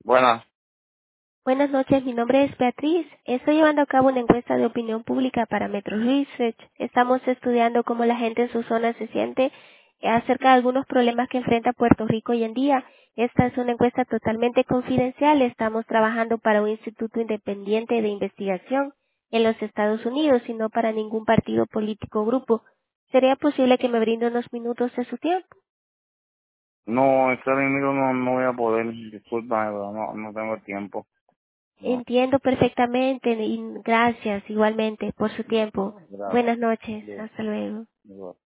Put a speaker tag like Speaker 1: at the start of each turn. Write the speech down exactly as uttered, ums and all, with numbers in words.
Speaker 1: Buenas.
Speaker 2: Buenas noches, mi nombre es Beatriz. Estoy llevando a cabo una encuesta de opinión pública para Metro Research. Estamos estudiando cómo la gente en su zona se siente acerca de algunos problemas que enfrenta Puerto Rico hoy en día. Esta es una encuesta totalmente confidencial. Estamos trabajando para un instituto independiente de investigación en los Estados Unidos y no para ningún partido político o grupo. ¿Sería posible que me brinde unos minutos de su tiempo?
Speaker 1: No, este enemigo no, no voy a poder. Disculpa, pero no, no tengo tiempo. No.
Speaker 2: Entiendo perfectamente y gracias igualmente por su tiempo.
Speaker 1: Gracias.
Speaker 2: Buenas noches.
Speaker 1: Bien.
Speaker 2: Hasta luego.
Speaker 1: Igual.